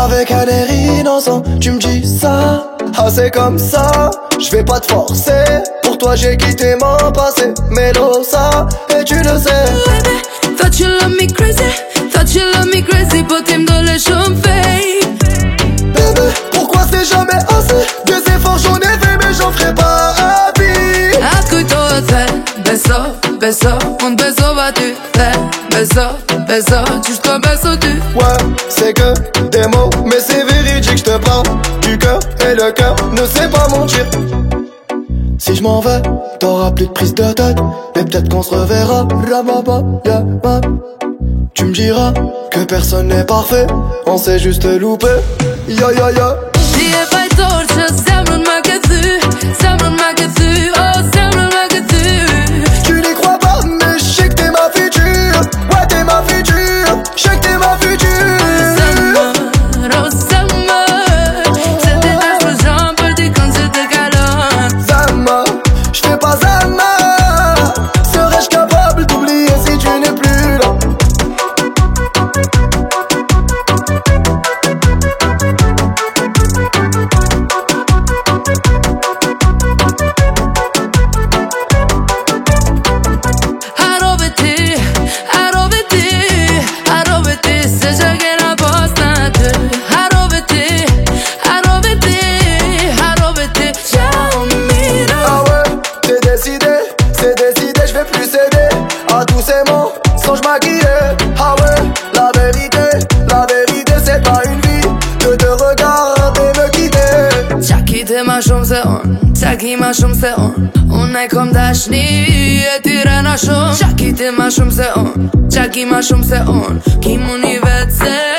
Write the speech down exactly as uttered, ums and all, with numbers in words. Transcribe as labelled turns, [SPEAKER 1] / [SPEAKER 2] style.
[SPEAKER 1] Avec un air innocent, tu me dis ça. Ah c'est comme ça, je vais pas te forcer. Pour toi j'ai quitté mon passé, Melosa, et tu le sais.
[SPEAKER 2] Baby, thought you love me crazy, thought you love me crazy, potem dans le champagne.
[SPEAKER 1] Bébé, pourquoi c'est jamais assez? Des efforts j'en ai fait mais j'en ferai pas à vie.
[SPEAKER 2] Ascolto te, beso, beso, un beso va tu faire. Beso, beso, jusqu'au beso tu.
[SPEAKER 1] Ouais, c'est que des mots, mais c'est véridique, je te parle du cœur et le cœur ne sait pas mentir. Si je m'en vais, t'auras plus de prise de tête, mais peut-être qu'on se reverra. Tu me diras que personne n'est parfait, on s'est juste loupé. Ya ya ya.
[SPEAKER 2] Die är bara ett år så sämre än man kan du, sämre än man kan du, oh sämre än man kan du.
[SPEAKER 1] Tu n'y crois pas, mais je sais que t'es ma future. Ouais, t'es ma future, je sais que t'es ma future.
[SPEAKER 2] Summer, oh summer, c'est des âges j'en peux dire quand je te galonne.
[SPEAKER 1] Zama, je fais pas Zama. Serais-je capable d'oublier si tu n'es plus là? À tous ces mots, sans je maquiller. Ah ouais, la vérité, la vérité c'est pas une vie que de regarder me quitter.
[SPEAKER 2] T'as quitté ma chambre c'est on, t'as quitté ma chambre c'est on. On est comme Dashni et tiré la chambre. T'as quitté ma chambre c'est on, t'as quitté ma chambre c'est on. Qui m'université.